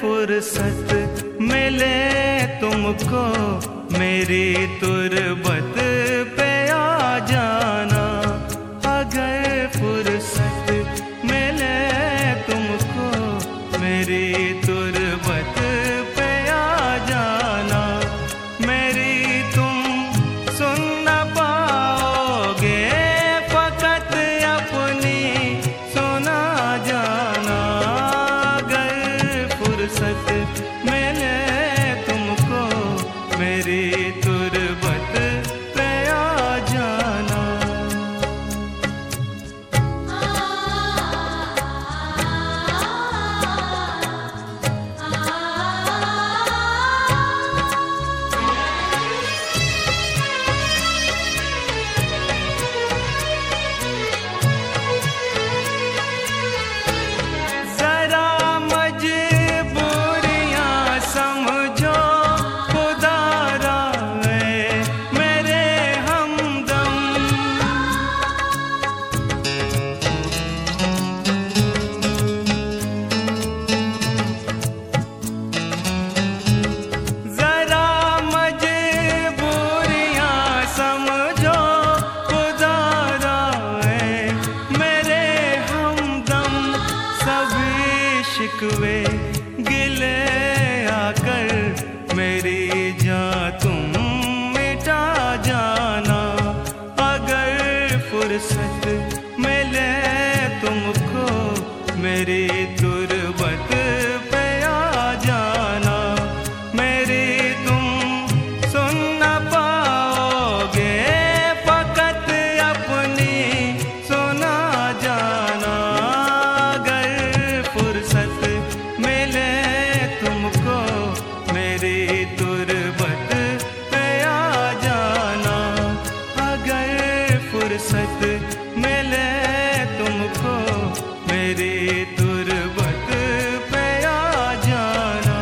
फुर्सत मिले तुमको मेरी तुरबत पे आ जाना। अगर फुर्सत मिले तुमको मेरी तुरबत पे आ जाना। मेरी तुम सुन न पाओगे फकत अपनी सुना जाना। अगर फुर्सत मिले तुमको मेरी तुरबत पे आ जाना। शिकवे गिले आकर मेरी जान तुम मिटा जाना। अगर फुर्सत मिले तुमको मेरी तुरबत पे आ जाना। मेरी तुम सुन न पाओगे फकत अपनी सुना जाना। अगर फुर्सत मिले तुमको मेरी तुरबत पे आ जाना। अगर फुर्सत मिले तुमको मेरी तुरबत पे आ जाना।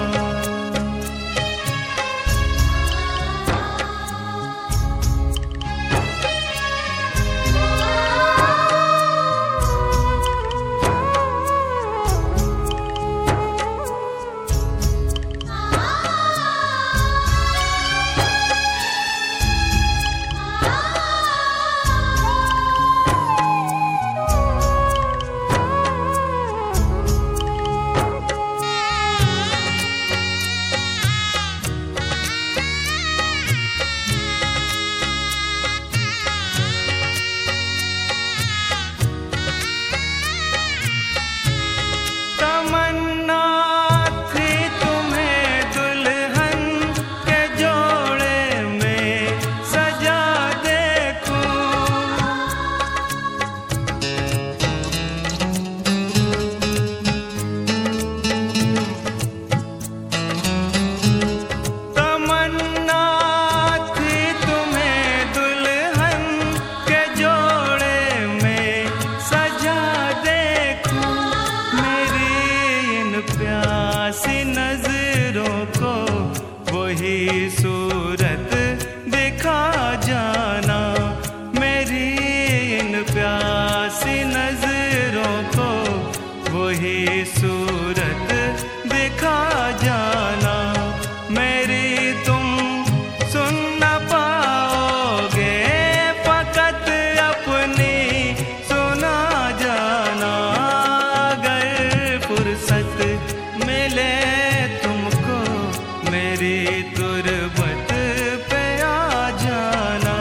प्यासी नजरों को वही सूरत दिखा जाना। मेरी इन प्यासी नजरों को वही सूरत दिखा जाना। मेरी तुम सुन न पाओगे फकत अपनी सुना जाना। अगर फुर्सत मिले तुमको मेरी तुरबत पे आ जाना।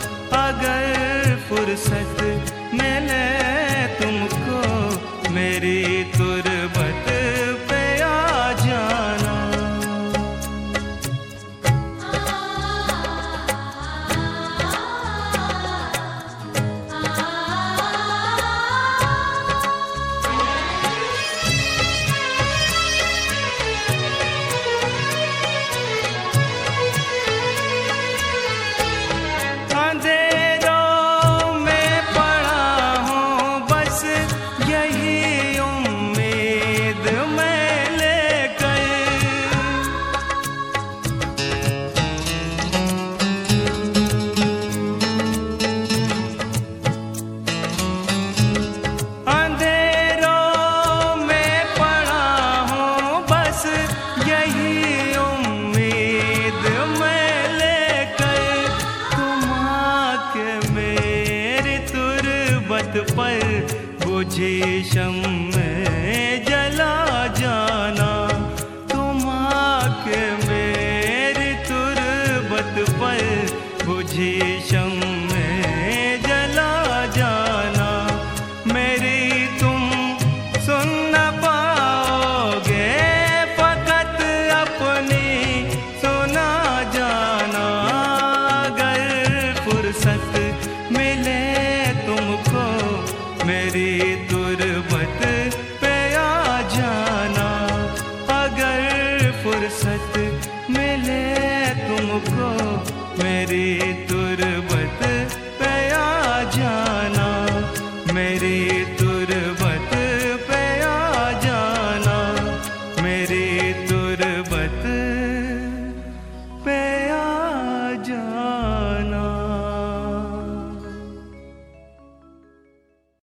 अगर फुर्सत मिले तुमको मेरी तुरबत पे आ जाना। अंधेरों में बुझी शम्मे जला जाना। तुम आके मेरी तुरबत पर बुझी शम्मे जला जाना। मेरी तुम सुन न पाओगे, फकत अपनी सुना जाना। अगर फुर्सत मिले तुमको मेरी तुरबत पे आ जाना। अगर फुर्सत मिले तुमको मेरी